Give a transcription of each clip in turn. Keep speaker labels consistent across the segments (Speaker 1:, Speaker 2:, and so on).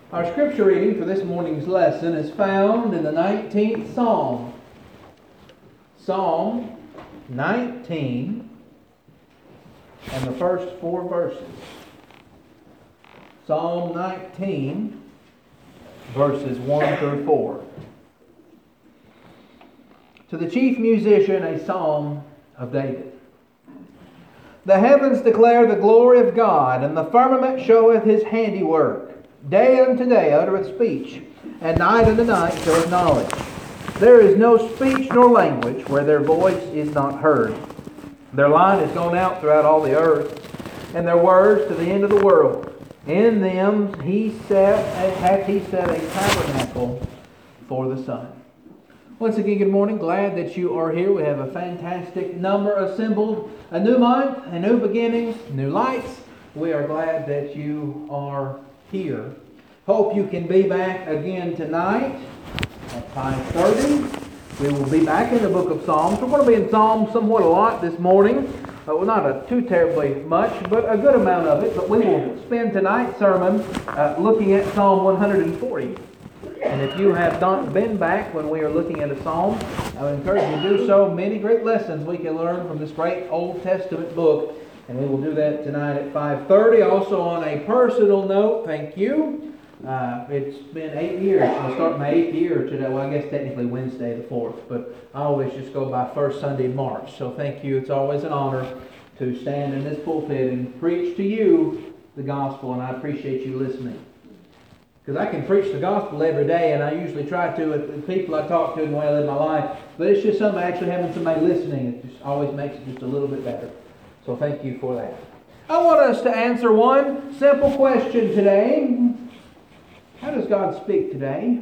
Speaker 1: Our scripture reading for this morning's lesson is found in the 19th Psalm. Psalm 19 and the first 4 verses. Psalm 19, verses 1 through 4. To the chief musician, a psalm of David. The heavens declare the glory of God, and the firmament showeth his handiwork. Day unto day uttereth speech, and night unto night showeth knowledge. There is no speech nor language where their voice is not heard. Their line is gone out throughout all the earth, and their words to the end of the world. In them hath he set a tabernacle for the sun. Once again, good morning. Glad that you are here. We have a fantastic number assembled. A new month, a new beginnings, new lights. We are glad that you are here. Hope you can be back again tonight at 5:30. We will be back in the book of Psalms. We're going to be in Psalms somewhat a lot this morning. Well, not too terribly much, but a good amount of it. But we will spend tonight's sermon looking at Psalm 140. And if you have not been back when we are looking at a psalm, I would encourage you to do so. Many great lessons we can learn from this great Old Testament book. And we will do that tonight at 5:30. Also on a personal note, thank you. It's been 8 years. I'll start my 8th year today. Well, I guess technically Wednesday the 4th. But I always just go by first Sunday in March. So thank you. It's always an honor to stand in this pulpit and preach to you the gospel. And I appreciate you listening. Because I can preach the gospel every day, and I usually try to with the people I talk to and the way I live my life. But it's just something actually having somebody listening. It just always makes it just a little bit better. So thank you for that. I want us to answer one simple question today. How does God speak today?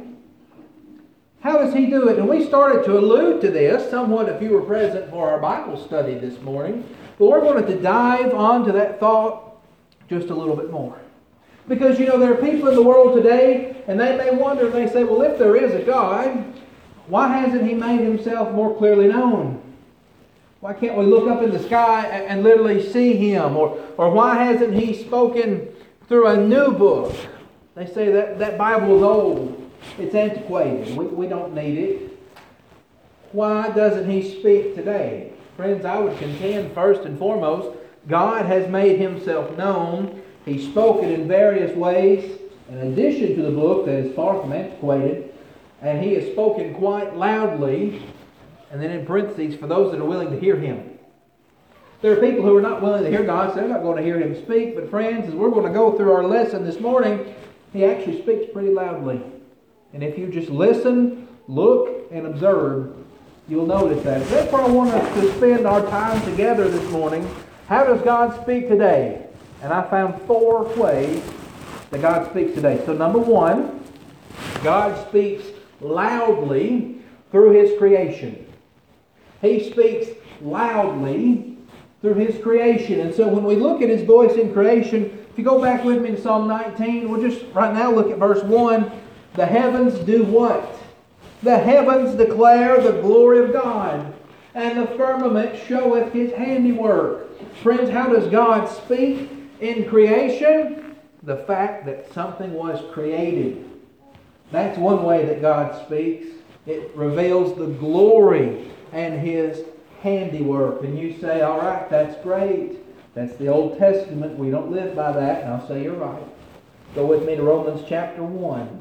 Speaker 1: How does He do it? And we started to allude to this somewhat if you were present for our Bible study this morning. But we're going to dive onto that thought just a little bit more. Because, you know, there are people in the world today, and they may wonder, and they say, well, if there is a God, why hasn't He made Himself more clearly known? Why can't we look up in the sky and literally see Him? Or why hasn't He spoken through a new book? They say that Bible is old. It's antiquated. We don't need it. Why doesn't He speak today? Friends, I would contend first and foremost, God has made Himself known. He's spoken in various ways, in addition to the book that is far from antiquated, and He has spoken quite loudly, and then in parentheses, for those that are willing to hear Him. There are people who are not willing to hear God, so they're not going to hear Him speak, but friends, as we're going to go through our lesson this morning, He actually speaks pretty loudly. And if you just listen, look, and observe, you'll notice that. That's where I want us to spend our time together this morning. How does God speak today? And I found 4 ways that God speaks today. So number 1, God speaks loudly through His creation. He speaks loudly through His creation. And so when we look at His voice in creation, if you go back with me to Psalm 19, we'll just right now look at verse 1. The heavens do what? The heavens declare the glory of God, and the firmament showeth His handiwork. Friends, how does God speak? In creation, the fact that something was created. That's one way that God speaks. It reveals the glory and His handiwork. And you say, all right, that's great. That's the Old Testament. We don't live by that. And I'll say you're right. Go with me to Romans chapter 1.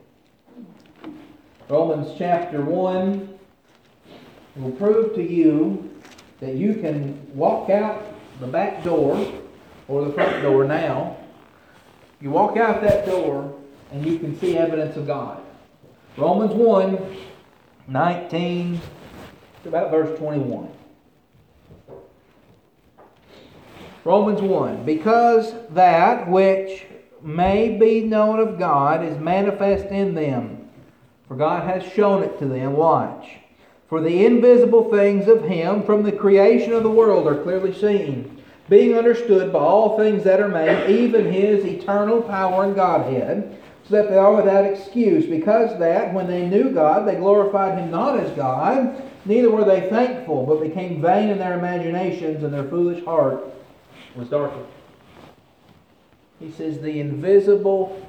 Speaker 1: Romans chapter 1 will prove to you that you can walk out the back door or the front door now. You walk out that door and you can see evidence of God. Romans 1, 19 to about verse 21. Romans 1. Because that which may be known of God is manifest in them. For God has shown it to them. Watch. For the invisible things of Him from the creation of the world are clearly seen, being understood by all things that are made, even His eternal power and Godhead, so that they are without excuse, because that, when they knew God, they glorified Him not as God, neither were they thankful, but became vain in their imaginations, and their foolish heart was darkened. He says, the invisible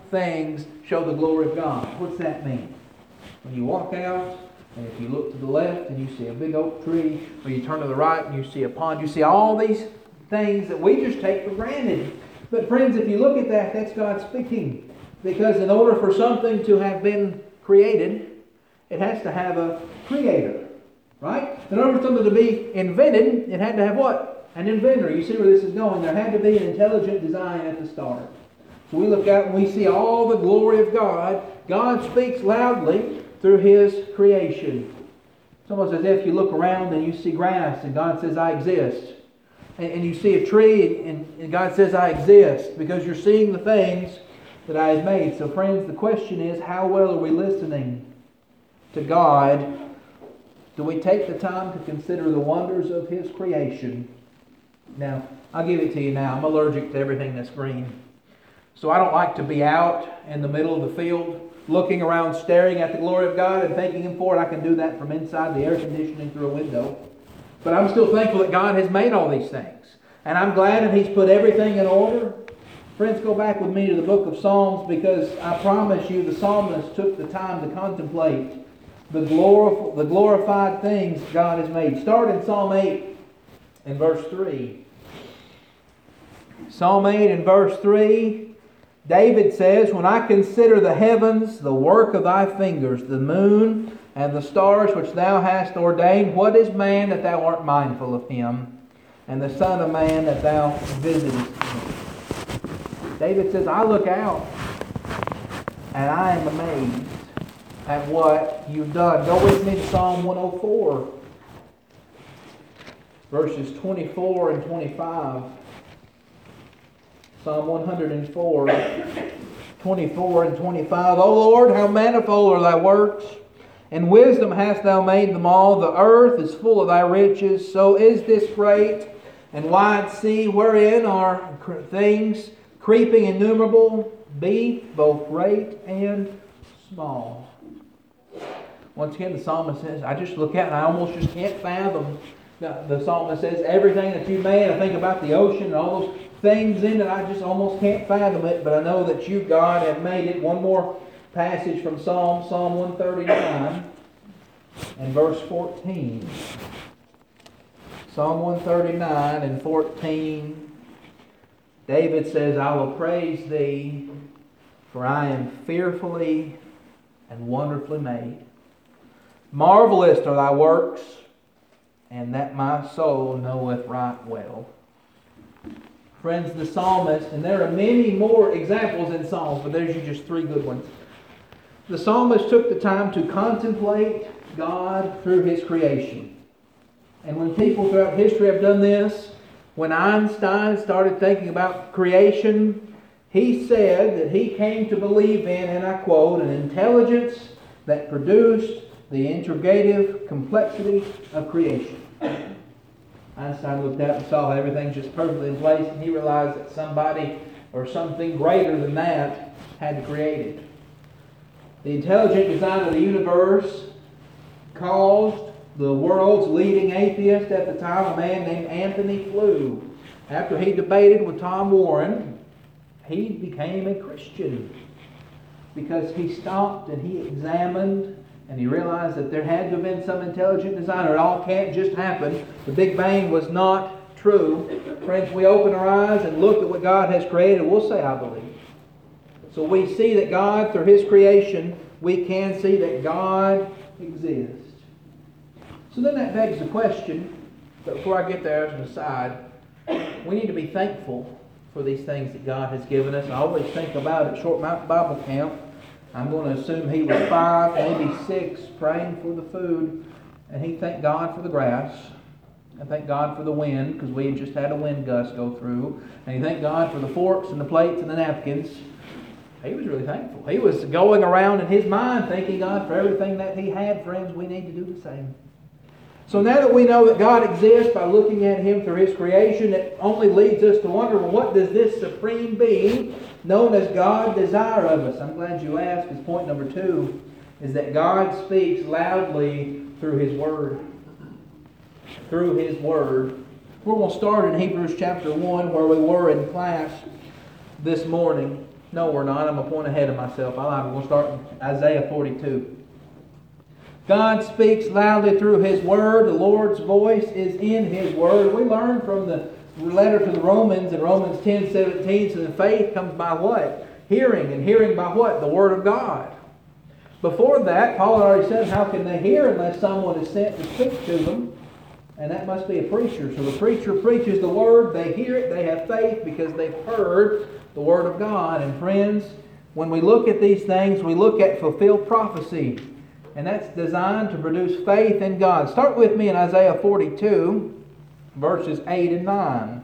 Speaker 1: things show the glory of God. What's that mean? When you walk out, and if you look to the left and you see a big oak tree, or you turn to the right and you see a pond, you see all these things that we just take for granted. But friends, if you look at that, that's God speaking. Because in order for something to have been created, it has to have a creator. Right? In order for something to be invented, it had to have what? An inventor. You see where this is going. There had to be an intelligent design at the start. So we look out and we see all the glory of God. God speaks loudly through His creation. It's almost as if you look around and you see grass and God says, I exist. And you see a tree and God says, I exist, because you're seeing the things that I have made. So friends, the question is, how well are we listening to God? Do we take the time to consider the wonders of His creation? Now, I'll give it to you now. I'm allergic to everything that's green. So I don't like to be out in the middle of the field, looking around, staring at the glory of God and thanking Him for it. I can do that from inside the air conditioning through a window. But I'm still thankful that God has made all these things. And I'm glad that He's put everything in order. Friends, go back with me to the book of Psalms, because I promise you the psalmist took the time to contemplate the glorified things God has made. Start in Psalm 8 and verse 3. Psalm 8 and verse 3, David says, When I consider the heavens, the work of thy fingers, the moon and the stars which thou hast ordained, what is man that thou art mindful of him, and the son of man that thou visitest him? David says, I look out and I am amazed at what you've done. Go with me to Psalm 104, verses 24 and 25. Psalm 104, 24 and 25. O Lord, how manifold are thy works! In wisdom hast thou made them all. The earth is full of thy riches. So is this great and wide sea, wherein are things creeping innumerable, be both great and small. Once again, the psalmist says, I just look out and I almost just can't fathom. The psalmist says, everything that you made, I think about the ocean and all those things in it, I just almost can't fathom it, but I know that you, God, have made it. One more passage from Psalm 139 and verse 14. Psalm 139 and 14. David says, I will praise thee, for I am fearfully and wonderfully made. Marvelous are thy works, and that my soul knoweth right well. Friends, the psalmist, and there are many more examples in Psalms, but there's just three good ones. The psalmist took the time to contemplate God through His creation. And when people throughout history have done this, when Einstein started thinking about creation, he said that he came to believe in, and I quote, an intelligence that produced the integrative complexity of creation. Einstein looked out and saw everything just perfectly in place, and he realized that somebody or something greater than that had created. The intelligent design of the universe caused the world's leading atheist at the time, a man named Anthony Flew. After he debated with Tom Warren, he became a Christian because he stopped and he examined and he realized that there had to have been some intelligent designer. It all can't just happen. The Big Bang was not true. Friends, we open our eyes and look at what God has created, we'll say, I believe. So we see that God, through His creation, we can see that God exists. So then that begs the question, but before I get there as an aside, we need to be thankful for these things that God has given us. I always think about at Short Mountain Bible Camp, I'm going to assume he was 5, maybe 6, praying for the food, and he thanked God for the grass, and thanked God for the wind, because we had just had a wind gust go through, and he thanked God for the forks and the plates and the napkins. He was really thankful. He was going around in his mind thanking God for everything that he had. Friends, we need to do the same. So now that we know that God exists by looking at Him through His creation, it only leads us to wonder, well, what does this supreme being known as God desire of us? I'm glad you asked, because point number 2 is that God speaks loudly through His Word. Through His Word. We're going to start in Hebrews chapter 1, where we were in class this morning. No, we're not. I'm a point ahead of myself. I lied. We're going to start in Isaiah 42. God speaks loudly through His Word. The Lord's voice is in His Word. We learn from the letter to the Romans in Romans 10:17. So the faith comes by what? Hearing. And hearing by what? The Word of God. Before that, Paul had already said, how can they hear unless someone is sent to speak to them? And that must be a preacher. So the preacher preaches the Word. They hear it. They have faith because they've heard the Word of God. And friends, when we look at these things, we look at fulfilled prophecy. And that's designed to produce faith in God. Start with me in Isaiah 42, verses 8 and 9.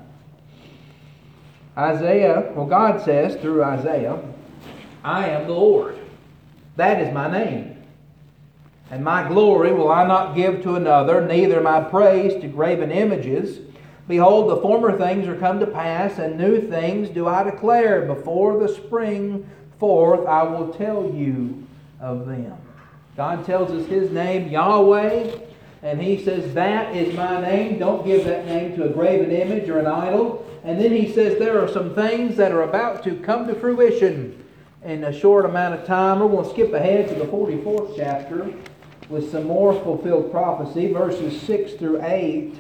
Speaker 1: God says through Isaiah, I am the Lord. That is my name. And my glory will I not give to another, neither my praise to graven images. Behold, the former things are come to pass, and new things do I declare. Before the spring forth, I will tell you of them. God tells us His name, Yahweh, and He says, that is my name. Don't give that name to a graven image or an idol. And then He says there are some things that are about to come to fruition in a short amount of time. We're going to skip ahead to the 44th chapter with some more fulfilled prophecy, verses 6 through 8.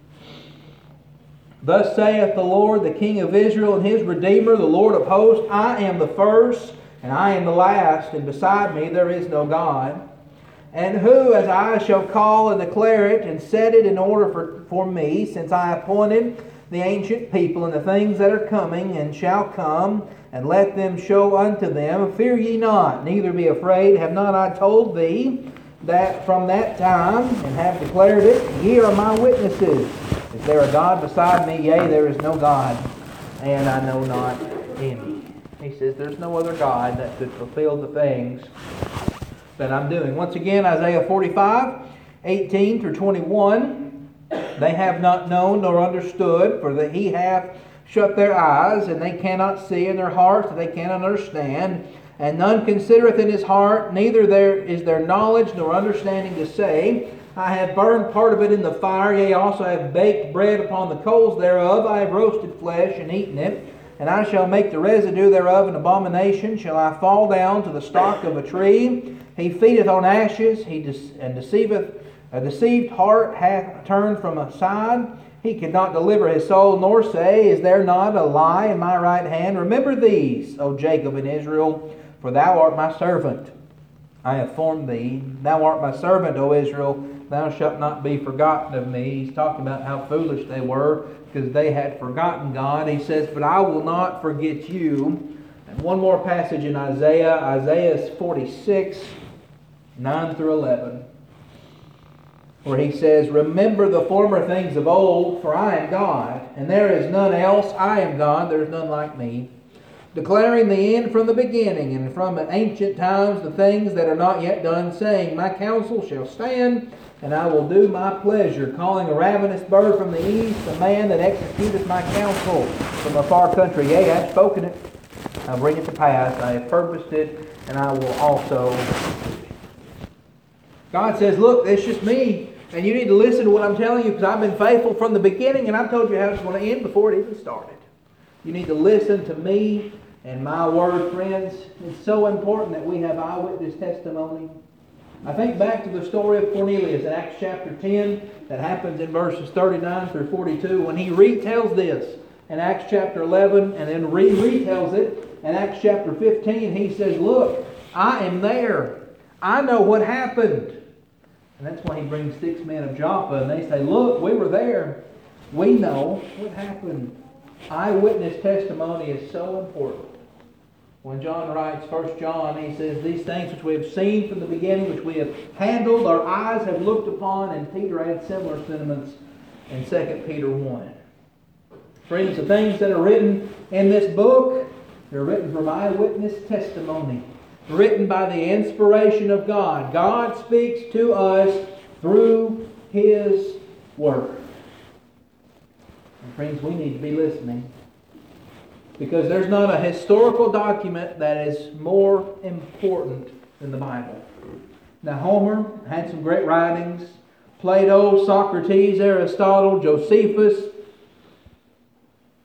Speaker 1: Thus saith the Lord, the King of Israel and His Redeemer, the Lord of hosts, I am the first, and I am the last, and beside me there is no God. And who, as I shall call and declare it, and set it in order for me, since I appointed the ancient people and the things that are coming, and shall come, and let them show unto them, fear ye not, neither be afraid. Have not I told thee that from that time, and have declared it? Ye are my witnesses. Is there a God beside me? Yea, there is no God, and I know not any. He says there's no other God that could fulfill the things that I'm doing. Once again, Isaiah 45, 18 through 21. They have not known nor understood, for that He hath shut their eyes, and they cannot see, in their hearts, and they cannot understand. And none considereth in his heart, neither is there knowledge nor understanding to say, I have burned part of it in the fire, yea, also I have baked bread upon the coals thereof. I have roasted flesh and eaten it, and I shall make the residue thereof an abomination. Shall I fall down to the stock of a tree? He feedeth on ashes, and deceiveth. A deceived heart hath turned from a side. He cannot deliver his soul, nor say, is there not a lie in my right hand? Remember these, O Jacob and Israel, for thou art my servant. I have formed thee. Thou art my servant, O Israel. Thou shalt not be forgotten of me. He's talking about how foolish they were because they had forgotten God. He says, but I will not forget you. And one more passage in Isaiah. Isaiah 46, 9 through 11. Where he says, remember the former things of old, for I am God, and there is none else. I am God, there is none like me. Declaring the end from the beginning, and from ancient times the things that are not yet done, saying, my counsel shall stand, and I will do my pleasure, calling a ravenous bird from the east, a man that executeth my counsel from a far country. Yea, I have spoken it, I will bring it to pass, I have purposed it, and I will also. God says, look, it's just me, and you need to listen to what I'm telling you, because I've been faithful from the beginning, and I've told you how it's going to end before it even started. You need to listen to me and my word, friends. It's so important that we have eyewitness testimony. I think back to the story of Cornelius in Acts chapter 10 that happens in verses 39 through 42 when he retells this in Acts chapter 11 and then retells it in Acts chapter 15. He says, look, I am there. I know what happened. And that's why he brings 6 men of Joppa and they say, look, we were there. We know what happened. Eyewitness testimony is so important. When John writes 1 John, he says, these things which we have seen from the beginning, which we have handled, our eyes have looked upon, and Peter had similar sentiments in 2 Peter 1. Friends, the things that are written in this book, they're written from eyewitness testimony, written by the inspiration of God. God speaks to us through His Word. And friends, we need to be listening. Because there's not a historical document that is more important than the Bible. Now, Homer had some great writings. Plato, Socrates, Aristotle, Josephus,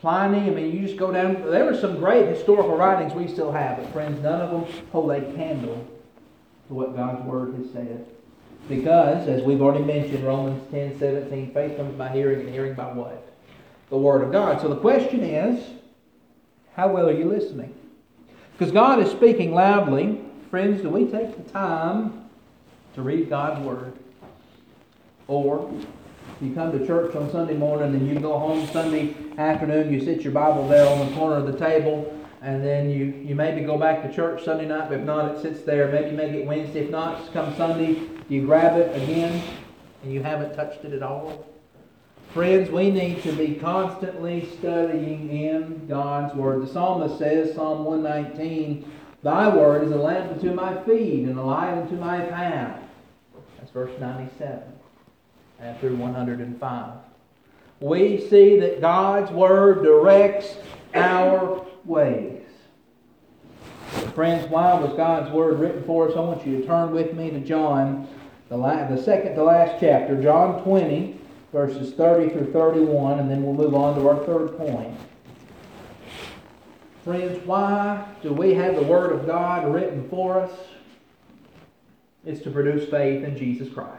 Speaker 1: Pliny, I mean, you just go down. There were some great historical writings we still have, but friends, none of them hold a candle to what God's Word has said. Because, as we've already mentioned, Romans 10:17, faith comes by hearing, and hearing by what? The Word of God. So the question is, how well are you listening? Because God is speaking loudly. Friends, do we take the time to read God's Word? Or you come to church on Sunday morning and you go home Sunday afternoon, you sit your Bible there on the corner of the table, and then you maybe go back to church Sunday night, but if not, it sits there. Maybe you make it Wednesday. If not, come Sunday, you grab it again, and you haven't touched it at all. Friends, we need to be constantly studying in God's Word. The psalmist says, Psalm 119, Thy Word is a lamp unto my feet and a light unto my path. That's verse 97 through 105. We see that God's Word directs our ways. Friends, why was God's Word written for us? I want you to turn with me to John, the second to last chapter, John 20, verses 30 through 31, and then we'll move on to our third point. Friends, why do we have the Word of God written for us? It's to produce faith in Jesus Christ.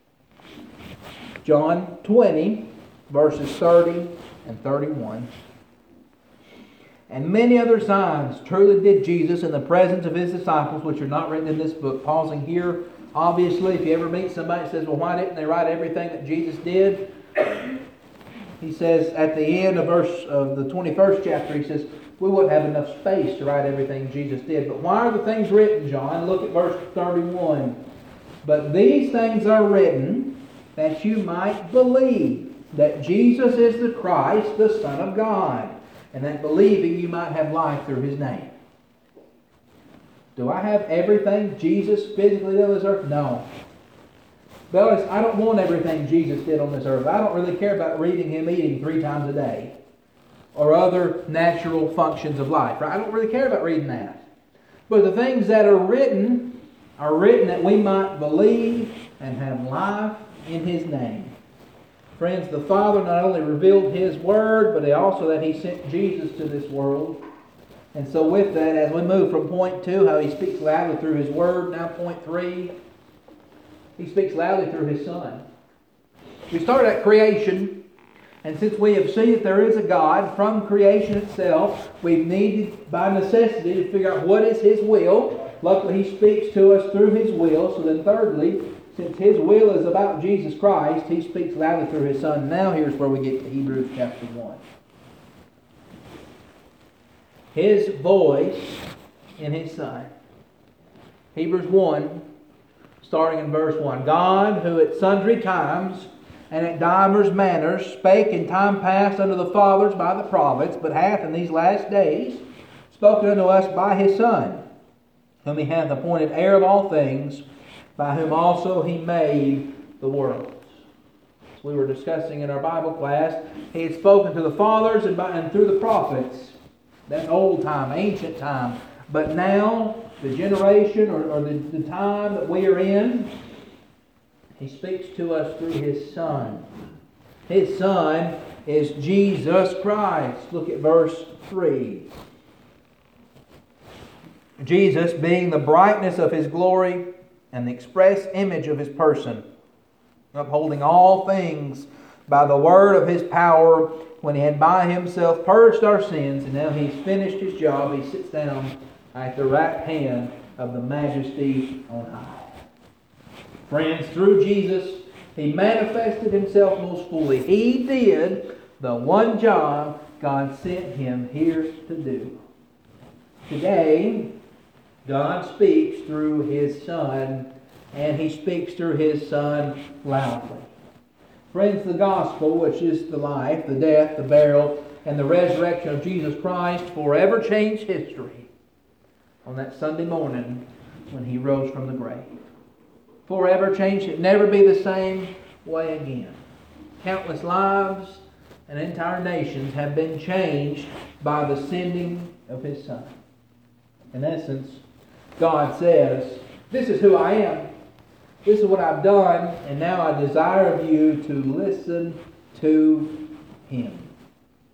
Speaker 1: John 20, verses 30 and 31. And many other signs truly did Jesus in the presence of His disciples, which are not written in this book. Pausing here, obviously, if you ever meet somebody that says, well, why didn't they write everything that Jesus did? He says at the end of the 21st chapter, he says, we wouldn't have enough space to write everything Jesus did. But why are the things written, John? Look at verse 31. But these things are written that you might believe that Jesus is the Christ, the Son of God, and that believing you might have life through His name. Do I have everything Jesus physically did on this earth? No. Bellis, I don't want everything Jesus did on this earth. I don't really care about reading Him eating 3 times a day or other natural functions of life. Right? I don't really care about reading that. But the things that are written that we might believe and have life in His name. Friends, the Father not only revealed His Word, but also that He sent Jesus to this world. And so with that, as we move from point 2, how He speaks loudly through His Word, now point 3, He speaks loudly through His Son. We started at creation, and since we have seen that there is a God from creation itself, we've needed by necessity to figure out what is His will. Luckily, He speaks to us through His will. So then thirdly, since His will is about Jesus Christ, He speaks loudly through His Son. Now here's where we get to Hebrews chapter 1. His voice in His Son. Hebrews 1, starting in verse 1. God, who at sundry times and at divers manners spake in time past unto the fathers by the prophets, but hath in these last days spoken unto us by His Son, whom He hath appointed heir of all things, by whom also He made the worlds. As we were discussing in our Bible class, He had spoken to the fathers and through the prophets. That's old time, ancient time. But now, the generation or the time that we are in, He speaks to us through His Son. His Son is Jesus Christ. Look at verse 3. Jesus, being the brightness of His glory and the express image of His person, upholding all things by the word of His power, when He had by Himself purged our sins, and now He's finished His job, He sits down at the right hand of the Majesty on high. Friends, through Jesus, He manifested Himself most fully. He did the one job God sent Him here to do. Today, God speaks through His Son, and He speaks through His Son loudly. Friends, the gospel, which is the life, the death, the burial, and the resurrection of Jesus Christ, forever changed history on that Sunday morning when He rose from the grave. Forever changed it, never be the same way again. Countless lives and entire nations have been changed by the sending of His Son. In essence, God says, this is who I am. This is what I've done, and now I desire of you to listen to Him.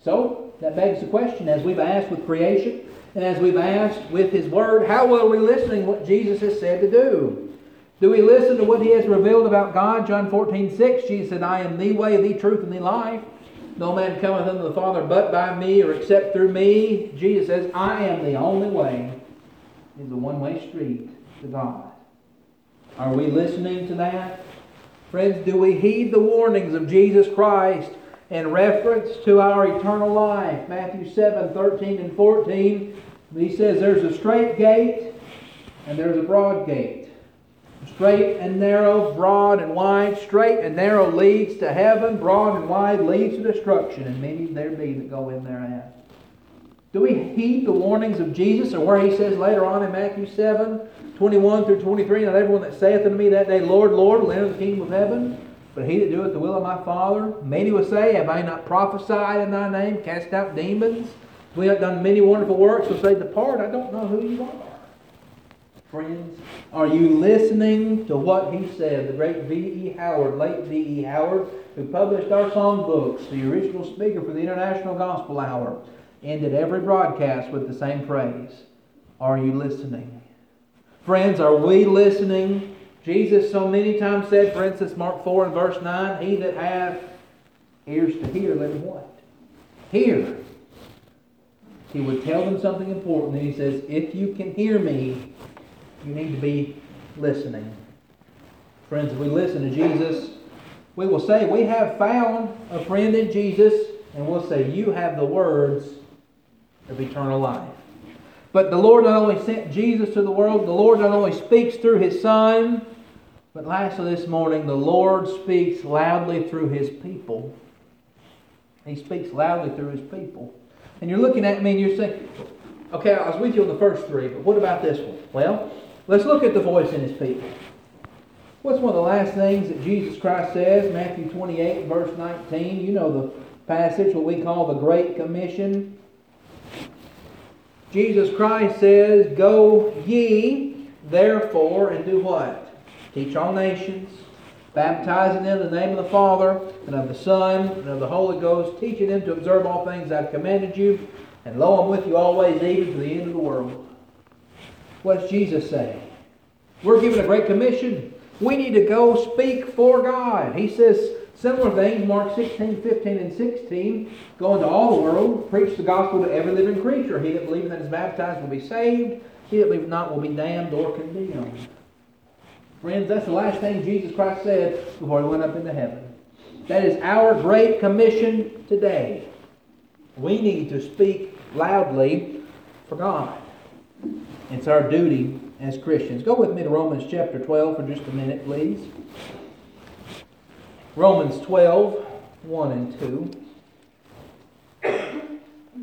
Speaker 1: So, that begs the question, as we've asked with creation, and as we've asked with His Word, how well are we listening to what Jesus has said to do? Do we listen to what He has revealed about God? John 14:6, Jesus said, I am the way, the truth, and the life. No man cometh unto the Father but by me, or except through me. Jesus says, I am the only way. It's a one-way street to God. Are we listening to that? Friends, do we heed the warnings of Jesus Christ in reference to our eternal life? Matthew 7:13 and 14, He says there's a straight gate and there's a broad gate. Straight and narrow, broad and wide. Straight and narrow leads to heaven. Broad and wide leads to destruction. And many there be that go in thereat. Do we heed the warnings of Jesus, or where He says later on in Matthew 7:21 through 23, Not everyone that saith unto me that day, Lord, Lord, will enter the kingdom of heaven, but he that doeth the will of my Father. Many will say, Have I not prophesied in thy name, cast out demons? We have done many wonderful works. Will say, Depart, I don't know who you are. Friends, are you listening to what He said? The great V.E. Howard, late V.E. Howard, who published our songbooks, the original speaker for the International Gospel Hour, ended every broadcast with the same phrase. Are you listening? Friends, are we listening? Jesus so many times said, for instance, Mark 4 and verse 9, He that hath ears to hear, let him what? Hear. He would tell them something important, and He says, if you can hear me, you need to be listening. Friends, if we listen to Jesus, we will say, we have found a friend in Jesus, and we'll say, you have the words of eternal life. But the Lord not only sent Jesus to the world, the Lord not only speaks through His Son, but lastly this morning, the Lord speaks loudly through His people. He speaks loudly through His people. And you're looking at me and you're saying, okay, I was with you on the first three, but what about this one? Well, let's look at the voice in His people. What's one of the last things that Jesus Christ says? Matthew 28, verse 19. You know the passage, what we call the Great Commission. Jesus Christ says, Go ye, therefore, and do what? Teach all nations, baptizing them in the name of the Father, and of the Son, and of the Holy Ghost, teaching them to observe all things I've commanded you, and lo, I'm with you always, even to the end of the world. What's Jesus saying? We're given a great commission. We need to go speak for God. He says similar things, Mark 16, 15, and 16. Go into all the world, preach the gospel to every living creature. He that believeth and is baptized will be saved. He that believeth not will be damned or condemned. Friends, that's the last thing Jesus Christ said before He went up into heaven. That is our great commission today. We need to speak loudly for God. It's our duty as Christians. Go with me to Romans chapter 12 for just a minute, please. Romans 12, 1 and 2.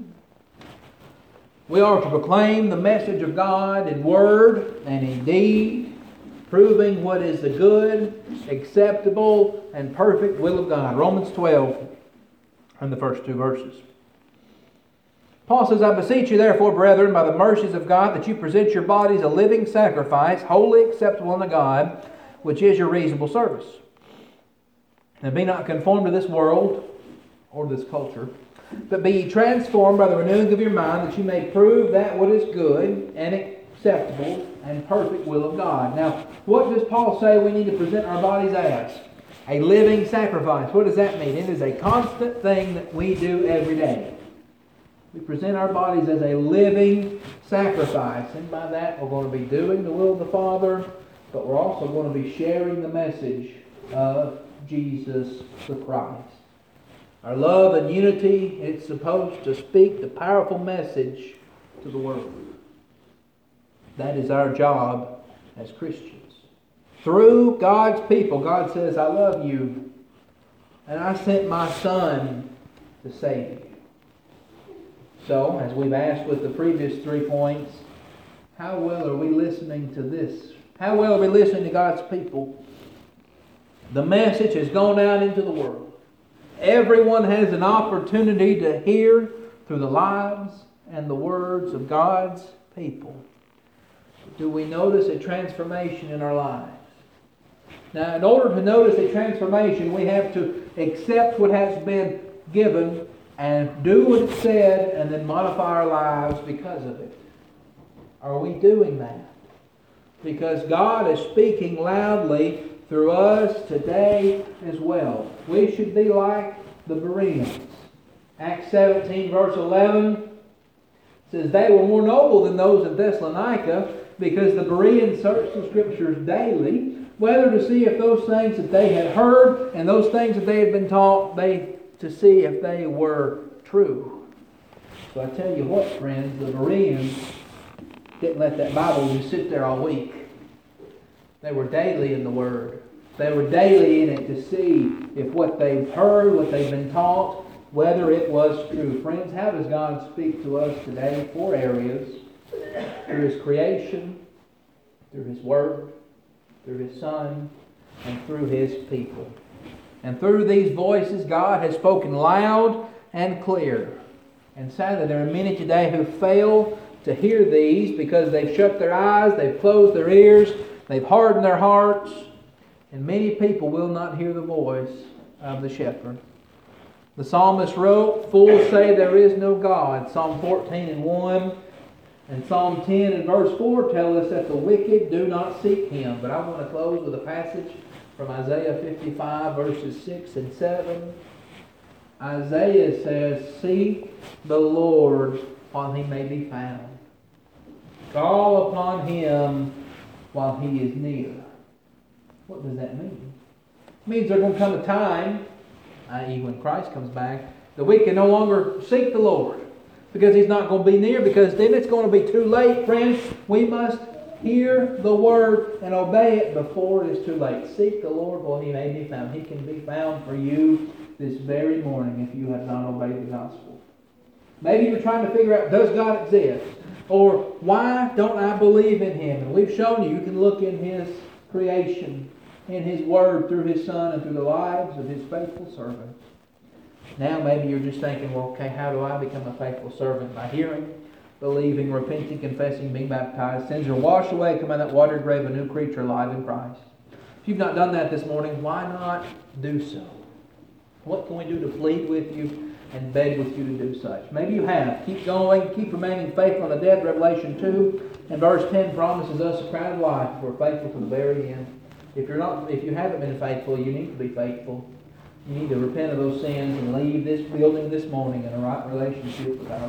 Speaker 1: We are to proclaim the message of God in word and in deed, proving what is the good, acceptable, and perfect will of God. Romans 12, and the first two verses. Paul says, I beseech you therefore, brethren, by the mercies of God, that you present your bodies a living sacrifice, wholly acceptable unto God, which is your reasonable service. And be not conformed to this world, or this culture, but be ye transformed by the renewing of your mind, that you may prove that what is good, and acceptable, and perfect will of God. Now, what does Paul say we need to present our bodies as? A living sacrifice. What does that mean? It is a constant thing that we do every day. We present our bodies as a living sacrifice. And by that, we're going to be doing the will of the Father, but we're also going to be sharing the message of Jesus the Christ. Our love and unity, it's supposed to speak the powerful message to the world. That is our job as Christians. Through God's people, God says, I love you, and I sent my Son to save you. So, as we've asked with the previous 3 points, how well are we listening to this? How well are we listening to God's people? The message has gone out into the world. Everyone has an opportunity to hear through the lives and the words of God's people. Do we notice a transformation in our lives? Now, in order to notice a transformation, we have to accept what has been given and do what it said and then modify our lives because of it? Are we doing that? Because God is speaking loudly through us today as well. We should be like the Bereans. Acts 17 verse 11 says, they were more noble than those in Thessalonica, because the Bereans searched the Scriptures daily, whether to see if those things that they had heard and those things that they had been taught, to see if they were true. So I tell you what, friends, the Bereans didn't let that Bible just sit there all week. They were daily in the Word. They were daily in it to see if what they've heard, what they've been taught, whether it was true. Friends, how does God speak to us today? 4 areas. Through His creation, through His Word, through His Son, and through His people. And through these voices, God has spoken loud and clear. And sadly, there are many today who fail to hear these because they've shut their eyes, they've closed their ears, they've hardened their hearts. And many people will not hear the voice of the shepherd. The psalmist wrote, fools say there is no God. Psalm 14 and 1. And Psalm 10 and verse 4 tell us that the wicked do not seek Him. But I want to close with a passage from Isaiah 55 verses 6 and 7. Isaiah says, seek the Lord while He may be found. Call upon Him while He is near. What does that mean? It means there's going to come a time, i.e. when Christ comes back, that we can no longer seek the Lord because He's not going to be near, because then it's going to be too late, friends. We must hear the Word and obey it before it is too late. Seek the Lord while He may be found. He can be found for you this very morning if you have not obeyed the gospel. Maybe you're trying to figure out, does God exist? Or why don't I believe in Him? And we've shown you can look in His creation, in His Word, through His Son, and through the lives of His faithful servants. Now maybe you're just thinking, well, okay, how do I become a faithful servant? By hearing, believing, repenting, confessing, being baptized. Sins are washed away, come out of that watered grave, a new creature alive in Christ. If you've not done that this morning, why not do so? What can we do to plead with you and beg with you to do such? Maybe you have. Keep going. Keep remaining faithful unto death. Revelation 2 and verse 10 promises us a crown of life if we're faithful to the very end. If you haven't been faithful, you need to be faithful. You need to repent of those sins and leave this building this morning in a right relationship with our